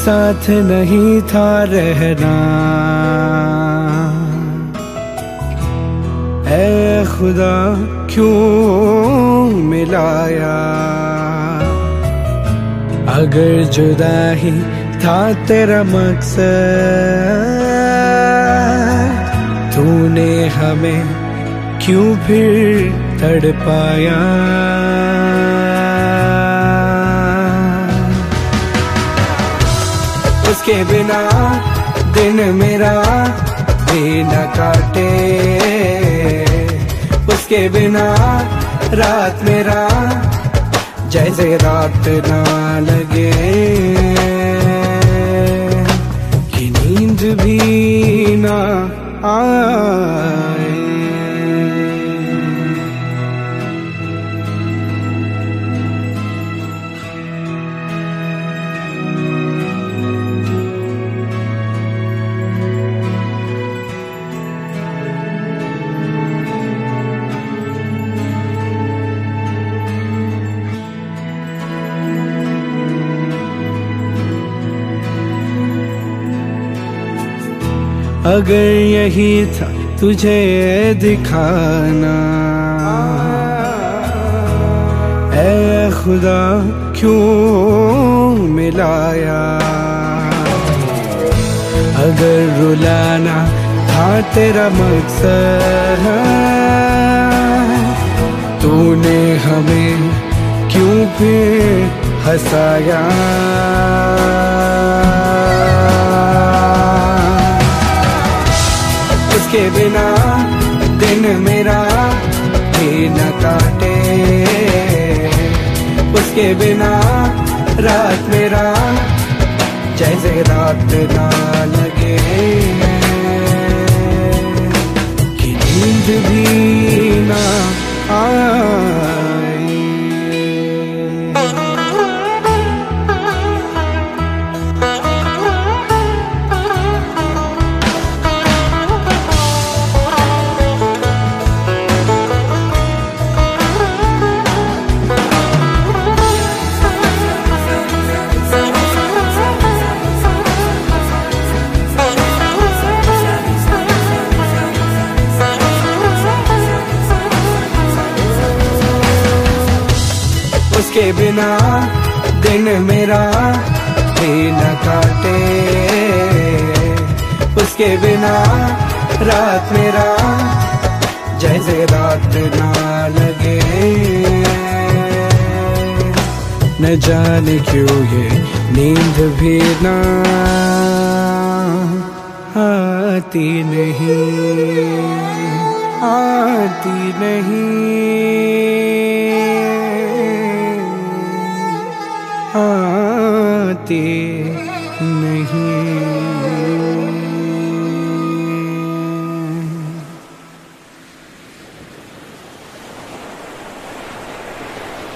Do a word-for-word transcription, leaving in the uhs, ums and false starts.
साथ नहीं था रहना। ऐ खुदा क्यों मिलाया, अगर जुदाई था तेरा मकसद, तूने हमें क्यों फिर तड़पाया। उसके बिना दिन मेरा भी न काटे, उसके बिना रात मेरा जैसे रात ना लगे, कि नींद भी ना आए। अगर यही था तुझे दिखाना, ऐ खुदा क्यों मिलाया। अगर रुलाना था तेरा मकसद, तूने हमें क्यों फिर हंसाया। उसके बिना दिन मेरा भी न काटे, उसके बिना रात मेरा जैसे रात ना लगे, कि नींद भी ना आए। उसके बिना दिन मेरा भी न काटे, उसके बिना रात मेरा जैसे रात ना लगे, न जाने क्यों ये नींद भी ना आती नहीं, आती नहीं, आती नहीं।